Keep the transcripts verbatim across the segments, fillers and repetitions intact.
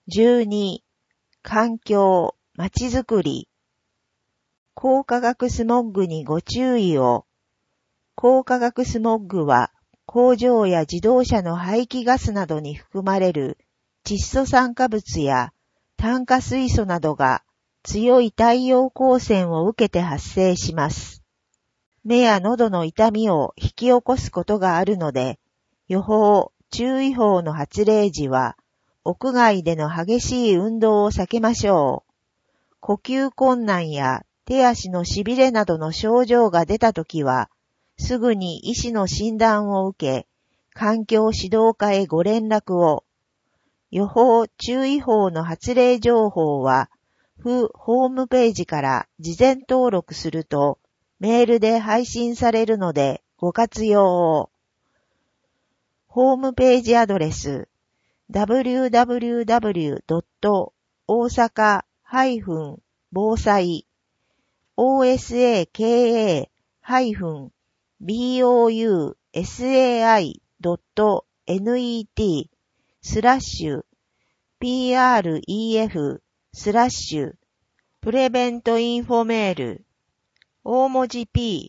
じゅうに、環境、まちづくり。高化学スモッグにご注意を。高化学スモッグは、工場や自動車の排気ガスなどに含まれる窒素酸化物や炭化水素などが強い太陽光線を受けて発生します。目や喉の痛みを引き起こすことがあるので、予報、注意報の発令時は、屋外での激しい運動を避けましょう。呼吸困難や手足のしびれなどの症状が出たときは、すぐに医師の診断を受け、環境指導課へご連絡を。予報、注意報の発令情報は、府ホームページから事前登録すると、メールで配信されるのでご活用を。ホームページアドレス ダブリューダブリューダブリュードットおおさか防災 オーエスエーケーエービーオーユーエスエーアイドットネット スラッシュ ピーアールイーエフ スラッシュプレベントインフォメール大文字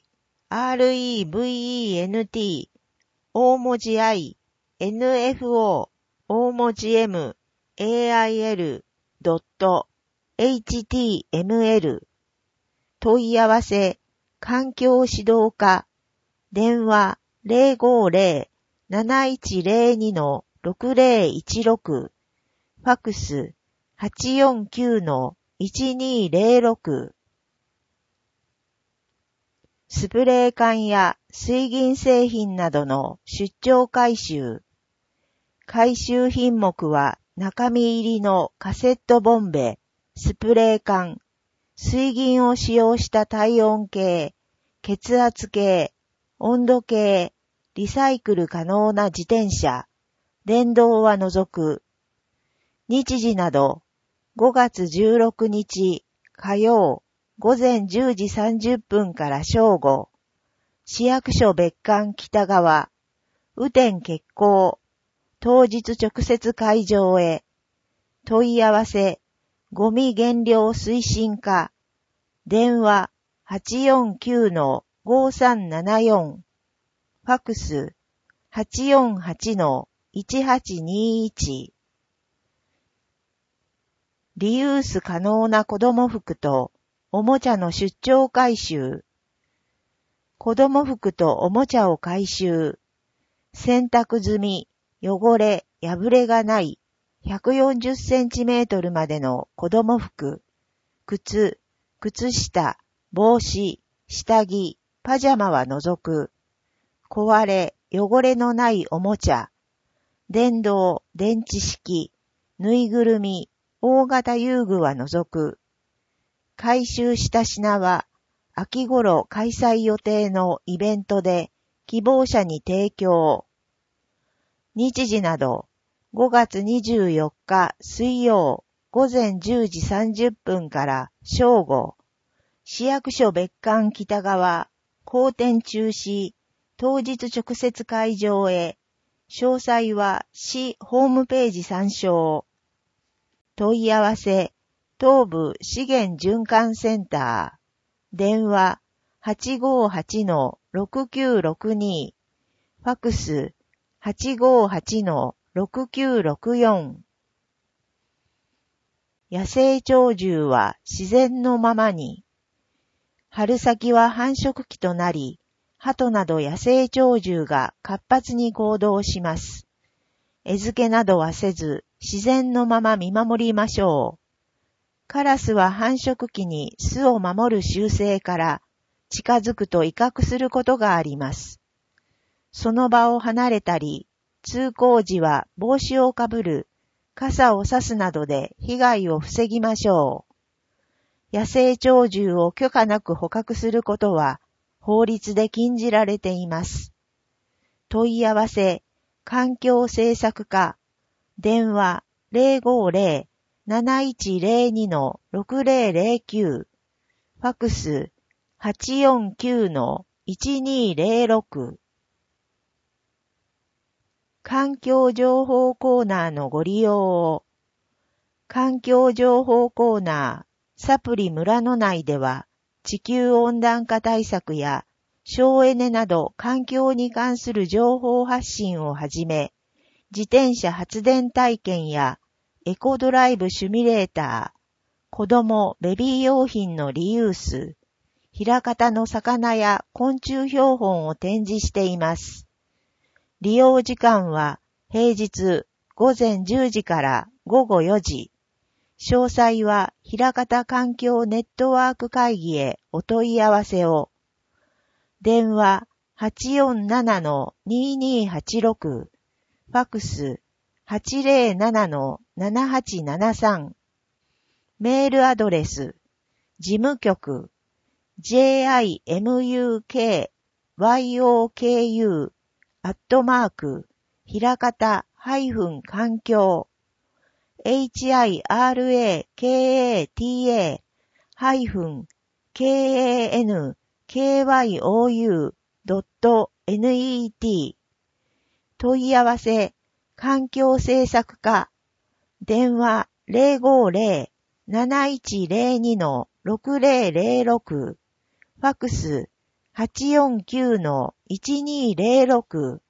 P、REVENT、大文字 I、エヌエフオー、大文字 M、エーアイエル、ドット、エイチティーエムエル、問い合わせ、環境指導課、電話 ゼロごゼロ なないちゼロに ろくゼロいちろく、ファクス はちよんきゅう いちにゼロろく、スプレー缶や水銀製品などの出張回収。回収品目は中身入りのカセットボンベ、スプレー缶、水銀を使用した体温計、血圧計、温度計、リサイクル可能な自転車、電動は除く。日時などごがつじゅうろくにち火曜午前じゅうじさんじゅっぷんから正午、市役所別館北側、雨天決行、当日直接会場へ、問い合わせ、ゴミ減量推進課、電話 はちよんきゅう ごさんななよん、ファクス はちよんはち いちはちにいち。リユース可能な子供服とおもちゃの出張回収。子供服とおもちゃを回収。洗濯済み、汚れ、破れがない、ひゃくよんじゅっセンチメートルまでの子供服、靴、靴下、帽子、下着、パジャマは除く。壊れ、汚れのないおもちゃ、電動、電池式、ぬいぐるみ、大型遊具は除く。回収した品は、秋頃開催予定のイベントで希望者に提供。日時など、ごがつにじゅうよっか水曜午前じゅうじさんじゅっぷんから正午、市役所別館北側、公展中止、当日直接会場へ、詳細は市ホームページ参照。問い合わせ、東部資源循環センター、電話 はちごはち ろくきゅうろくに、ファクス はちごはち ろくきゅうろくよん。野生鳥獣は自然のままに。春先は繁殖期となり、鳩など野生鳥獣が活発に行動します。餌付けなどはせず、自然のまま見守りましょう。カラスは繁殖期に巣を守る習性から近づくと威嚇することがあります。その場を離れたり、通行時は帽子をかぶる、傘を差すなどで被害を防ぎましょう。野生鳥獣を許可なく捕獲することは法律で禁じられています。問い合わせ、環境政策課、電話 ゼロごゼロ なないちゼロに ろくゼロゼロきゅう、ファクス はちよんきゅう いちにゼロろく。環境情報コーナーのご利用を。 環境情報コーナー、サプリ村の内では、地球温暖化対策や省エネなど環境に関する情報発信をはじめ、自転車発電体験やエコドライブシミュレーター、子供ベビー用品のリユース、枚方の魚や昆虫標本を展示しています。利用時間は平日ごぜんじゅうじからごごよじ。詳細は枚方環境ネットワーク会議へお問い合わせを。電話 はちよんななのにーにーはちろく、ファクス はちぜろななのななはちななさん。メールアドレス、事務局、ジェイアイエムユーケーワイオーケーユー アットマーク、ひらかた環境、エイチアイアールエーケーエーティーエー ケーエーエヌケーワイオーユー ドット ネット 問い合わせ、環境政策課、電話 ゼロごゼロ なないちゼロにのろくゼロゼロろく、ファクス はちよんきゅうのいちにゼロろく。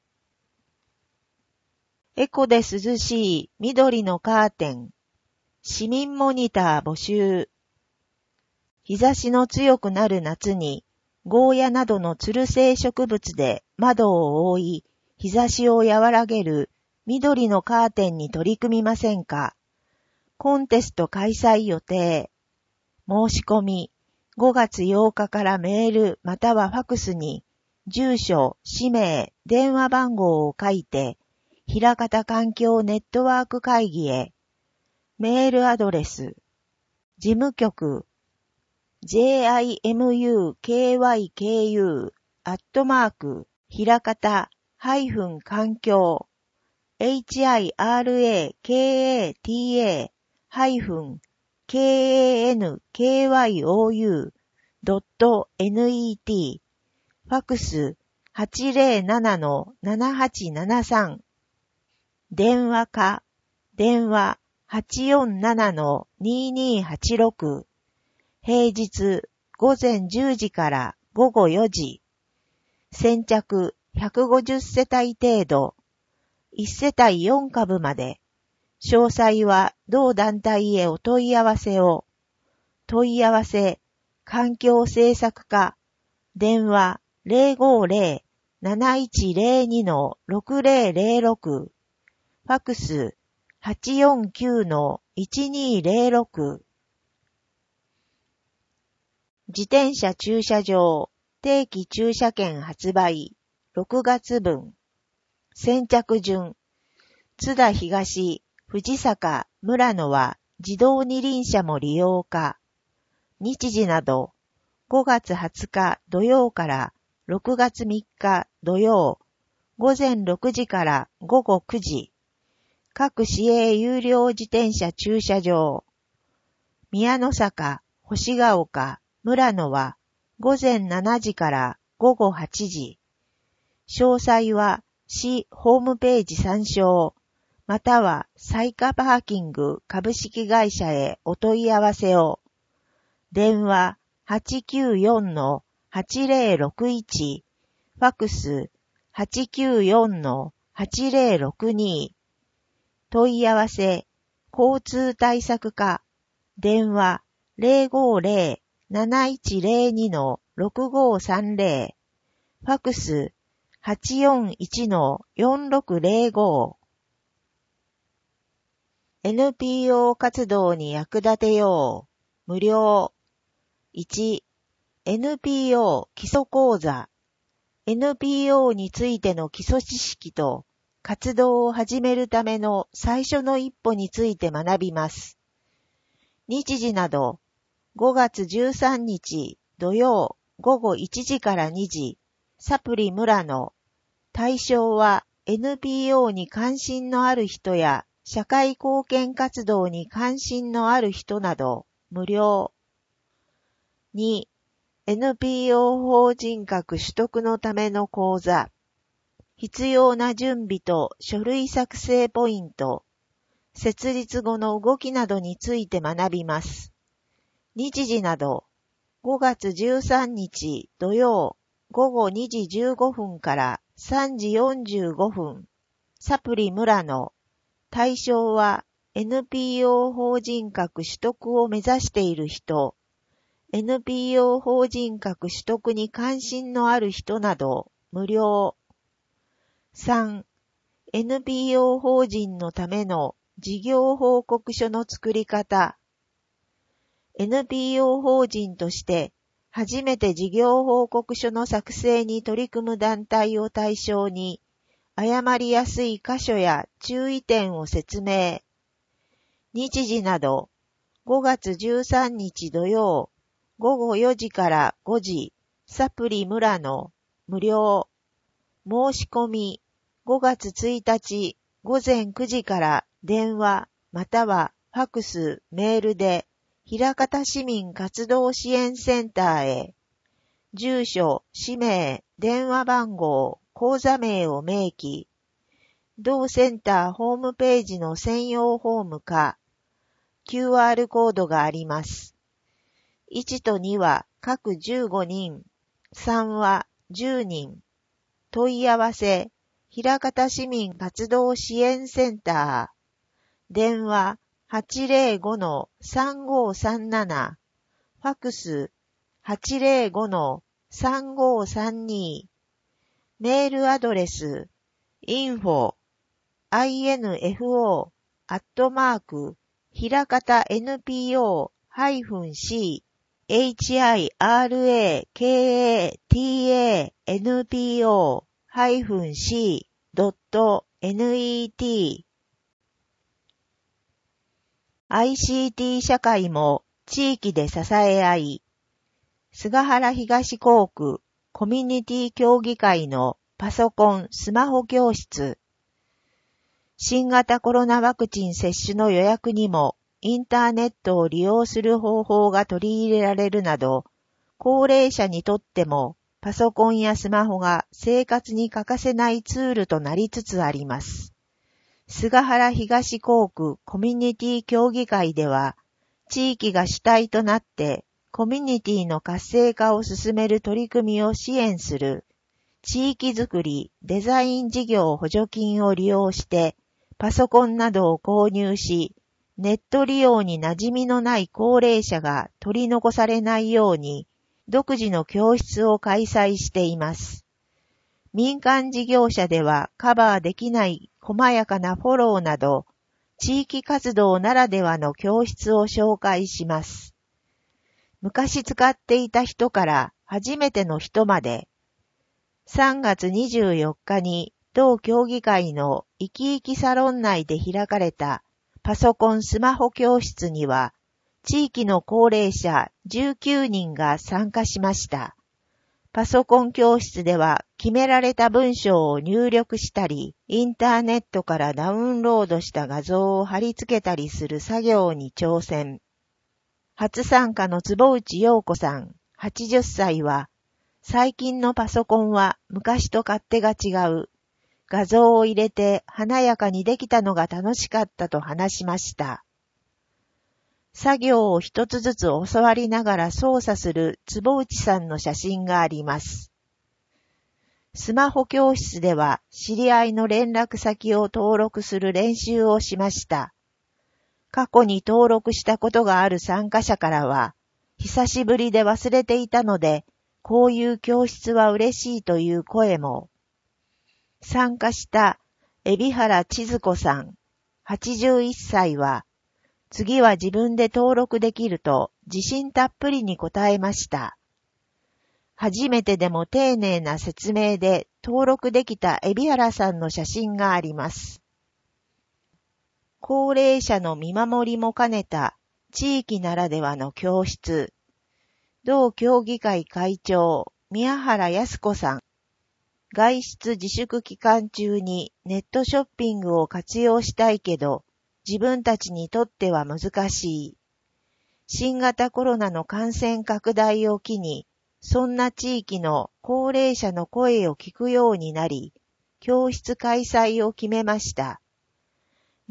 エコで涼しい緑のカーテン、市民モニター募集。日差しの強くなる夏に、ゴーヤなどのつる性植物で窓を覆い、日差しを和らげる緑のカーテンに取り組みませんか？コンテスト開催予定。申し込み、ごがつようかからメールまたはファクスに、住所、氏名、電話番号を書いて、枚方環境ネットワーク会議へ。メールアドレス、事務局、ジェイアイエムユーケーワイケーユー アットマーク、枚方環境、エイチアイアールエーケーエーティーエー ケーエーエヌケーワイオーユー ドット ネット、ファクス はちゼロななのななはちななさん、電話か、電話 はちよんななのにーにーはちろく、平日ごぜんじゅうじからごごよじ、先着ひゃくごじゅっせたい程度、いちせたいよんかぶまで、詳細は同団体へお問い合わせを。問い合わせ、環境政策課、電話 ゼロごゼロ なないちゼロにのろくゼロゼロろく、ファクス はちよんきゅうのいちにゼロろく。自転車駐車場、定期駐車券発売、ろくがつぶん。先着順、津田東、藤坂、村野は自動二輪車も利用か。日時など、ごがつはつか土曜からろくがつみっか土曜、ごぜんろくじからごごくじ。各市営有料自転車駐車場。宮の坂、星ヶ丘、村野はごぜんしちじからごごはちじ。詳細は市ホームページ参照、またはサイカパーキング株式会社へお問い合わせを。電話 はちきゅうよんのはちゼロろくいち、ファクス はちきゅうよんのはちゼロろくに。問い合わせ、交通対策課、電話 ゼロごゼロ なないちゼロにのろくごさんゼロ、ファクス はちよんいちのよんろくゼロご。エヌピーオー 活動に役立てよう。無料。いち、エヌピーオー 基礎講座。エヌピーオー についての基礎知識と活動を始めるための最初の一歩について学びます。日時など、ごがつじゅうさんにち土曜ごごいちじからにじ、サプリ村野。対象は エヌピーオー に関心のある人や社会貢献活動に関心のある人など、無料。に、エヌピーオー 法人格取得のための講座。必要な準備と書類作成ポイント。 設立後の動きなどについて学びます。日時など、ごがつじゅうさんにち土曜ごごにじじゅうごふんからさんじよんじゅうごふん、サプリ村野。対象は エヌピーオー 法人格取得を目指している人、エヌピーオー 法人格取得に関心のある人など、無料。さん、エヌピーオー 法人のための事業報告書の作り方。エヌピーオー 法人として初めて事業報告書の作成に取り組む団体を対象に、誤りやすい箇所や注意点を説明。日時など、ごがつじゅうさんにち土曜、ごごよじからごじ、サプリ村野、無料。申し込み、ごがつついたちごぜんくじから電話またはファクス、メールで、枚方市民活動支援センターへ、住所、氏名、電話番号、口座名を明記、同センターホームページの専用フォームか、キューアール コードがあります。いちとには各じゅうごにん、さんはじゅうにん。問い合わせ、枚方市民活動支援センター。電話 はちぜろごのさんごさんなな。ファクス はちぜろごのさんごさんに。メールアドレス インフォ アイエヌエフオー アットマークひらかた エヌピーオー ハイフン シー エイチアイアールエーケーエーティーエーエヌピーオー ハイフン シー ドット ネット アイシーティー 社会も地域で支え合い、菅原東校区コミュニティ協議会のパソコン・スマホ教室。新型コロナワクチン接種の予約にもインターネットを利用する方法が取り入れられるなど、高齢者にとってもパソコンやスマホが生活に欠かせないツールとなりつつあります。菅原東校区コミュニティ協議会では、地域が主体となってコミュニティの活性化を進める取り組みを支援する、地域づくりデザイン事業補助金を利用して、パソコンなどを購入し、ネット利用に馴染みのない高齢者が取り残されないように、独自の教室を開催しています。民間事業者ではカバーできない細やかなフォローなど、地域活動ならではの教室を紹介します。昔使っていた人から初めての人まで、さんがつにじゅうよっかに同協議会の生き生きサロン内で開かれたパソコンスマホ教室には、地域の高齢者じゅうきゅうにんが参加しました。パソコン教室では決められた文章を入力したり、インターネットからダウンロードした画像を貼り付けたりする作業に挑戦。初参加の坪内陽子さん、はちじゅっさいは、最近のパソコンは昔と勝手が違う。画像を入れて華やかにできたのが楽しかったと話しました。作業を一つずつ教わりながら操作する坪内さんの写真があります。スマホ教室では知り合いの連絡先を登録する練習をしました。過去に登録したことがある参加者からは、久しぶりで忘れていたので、こういう教室は嬉しいという声も。参加した海老原千鶴子さん、はちじゅういっさいは、次は自分で登録できると自信たっぷりに答えました。初めてでも丁寧な説明で登録できた海老原さんの写真があります。高齢者の見守りも兼ねた地域ならではの教室。同協議会会長、宮原康子さん。外出自粛期間中にネットショッピングを活用したいけど、自分たちにとっては難しい。新型コロナの感染拡大を機に、そんな地域の高齢者の声を聞くようになり、教室開催を決めました。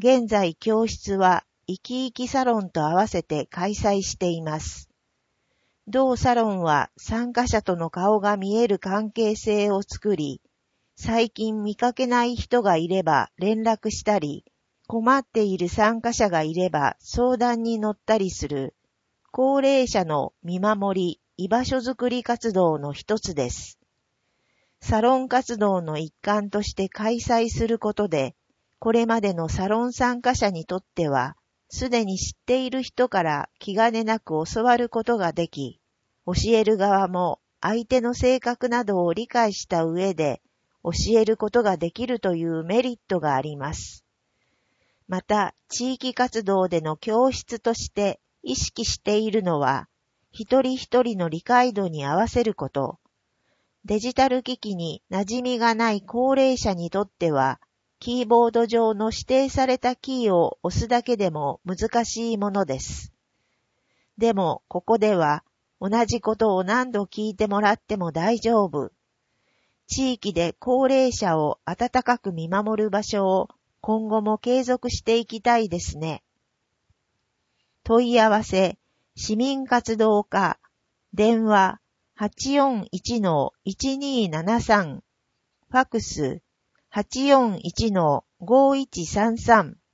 現在教室は生き生きサロンと合わせて開催しています。同サロンは参加者との顔が見える関係性を作り、最近見かけない人がいれば連絡したり、困っている参加者がいれば相談に乗ったりする、高齢者の見守り、居場所づくり活動の一つです。サロン活動の一環として開催することで、これまでのサロン参加者にとっては、すでに知っている人から気兼ねなく教わることができ、教える側も相手の性格などを理解した上で教えることができるというメリットがあります。また、地域活動での教室として意識しているのは、一人一人の理解度に合わせること。デジタル機器に馴染みがない高齢者にとっては、キーボード上の指定されたキーを押すだけでも難しいものです。でも、ここでは同じことを何度聞いてもらっても大丈夫。地域で高齢者を温かく見守る場所を今後も継続していきたいですね。問い合わせ、市民活動課、電話 はちよんいちのいちにーななさん、ファクス はちよんいちのごいちさんさん。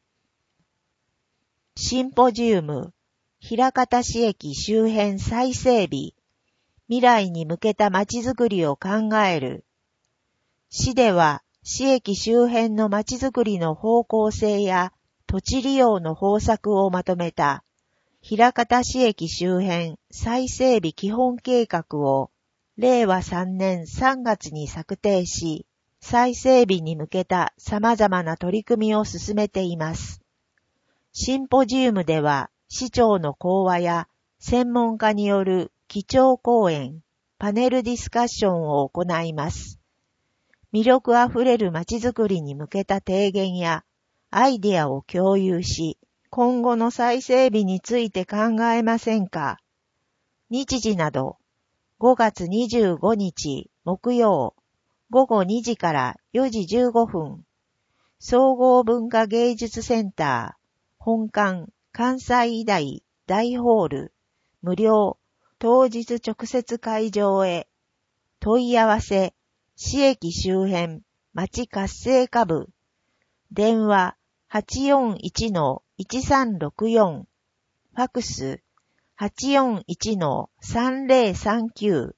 シンポジウム、枚方市駅周辺再整備、未来に向けたまちづくりを考える。市では、市駅周辺のまちづくりの方向性や土地利用の方策をまとめた、枚方市駅周辺再整備基本計画を、れいわさんねんさんがつに策定し、再整備に向けた様々な取り組みを進めています。シンポジウムでは、市長の講話や専門家による基調講演、パネルディスカッションを行います。魅力あふれるまちづくりに向けた提言やアイデアを共有し、今後の再整備について考えませんか？日時など、ごがつにじゅうごにち木曜、ごごにじからよじじゅうごふん、総合文化芸術センター、本館、関西医大大ホール、無料、当日直接会場へ、問い合わせ、市駅周辺、町活性化部、電話 はちよんいちのいちさんろくよん、ファクス はちよんいちのさんぜろさんきゅう。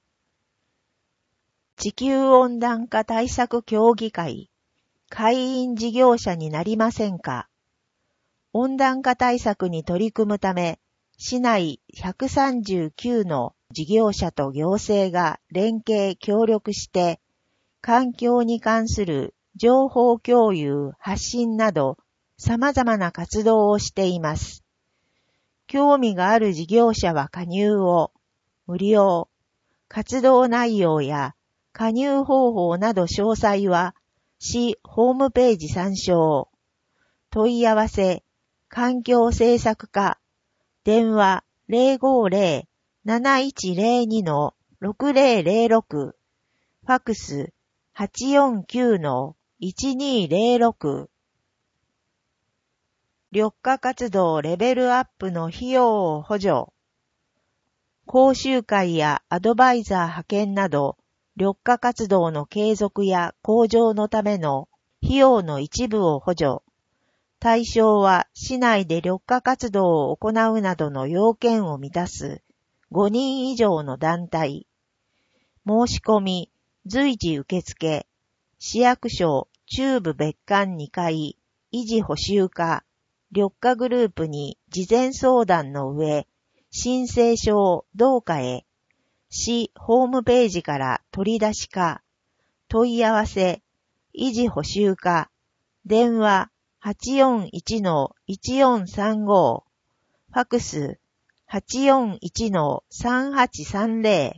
地球温暖化対策協議会、会員事業者になりませんか？温暖化対策に取り組むため、市内ひゃくさんじゅうきゅうの事業者と行政が連携協力して、環境に関する情報共有、発信など、様々な活動をしています。興味がある事業者は加入を、無料、活動内容や加入方法など詳細は、市ホームページ参照。問い合わせ、環境政策課、電話 ぜろごぜろ なないちぜろに のろくぜろぜろろく、ファクス はちよんきゅうのいちにぜろろく。緑化活動レベルアップの費用を補助。講習会やアドバイザー派遣など、緑化活動の継続や向上のための費用の一部を補助。対象は市内で緑化活動を行うなどの要件を満たすごにん以上の団体。申し込み、随時受付、市役所中部別館にかい、維持補修課、緑化グループに事前相談の上、申請書を同課へ、市ホームページから取り出しか、問い合わせ、維持補修課、電話 はちよんいちのいちよんさんご、ファクス はちよんいちのさんはちさんぜろ。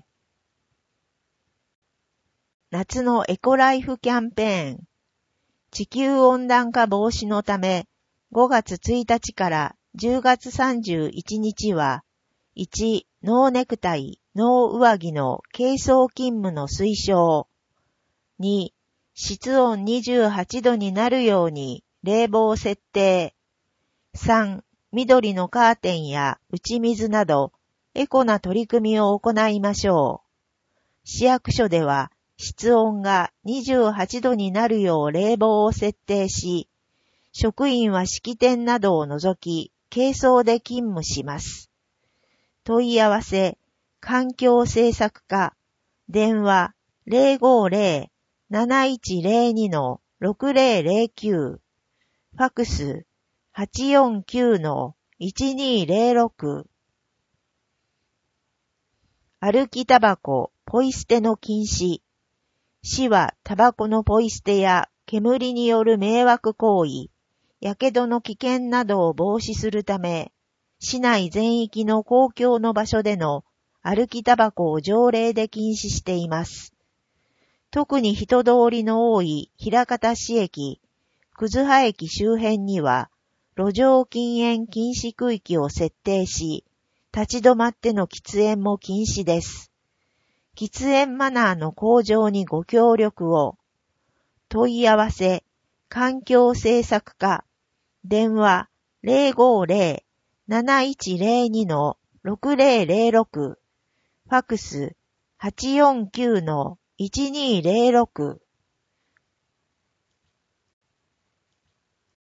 夏のエコライフキャンペーン。地球温暖化防止のため、ごがつついたちからじゅうがつさんじゅういちにちは、いち、ノーネクタイ、ノー上着の軽装勤務の推奨。に、室温にじゅうはちどになるように冷房設定。さん、緑のカーテンや打ち水など、エコな取り組みを行いましょう。市役所では、室温がにじゅうはちどになるよう冷房を設定し、職員は式典などを除き、軽装で勤務します。問い合わせ、環境政策課、電話 ゼロごゼロ なないちゼロに ろくゼロゼロきゅう、ファクス はちよんきゅう いちにゼロろく。歩きタバコ、ポイ捨ての禁止。市はタバコのポイ捨てや煙による迷惑行為、やけどの危険などを防止するため、市内全域の公共の場所での歩きタバコを条例で禁止しています。特に人通りの多い枚方市駅、葛葉駅周辺には、路上禁煙禁止区域を設定し、立ち止まっての喫煙も禁止です。喫煙マナーの向上にご協力を。問い合わせ、環境政策課、電話 ゼロごゼロ なないちゼロに ろくゼロゼロろく、ファクス はちよんきゅう いちにゼロろく。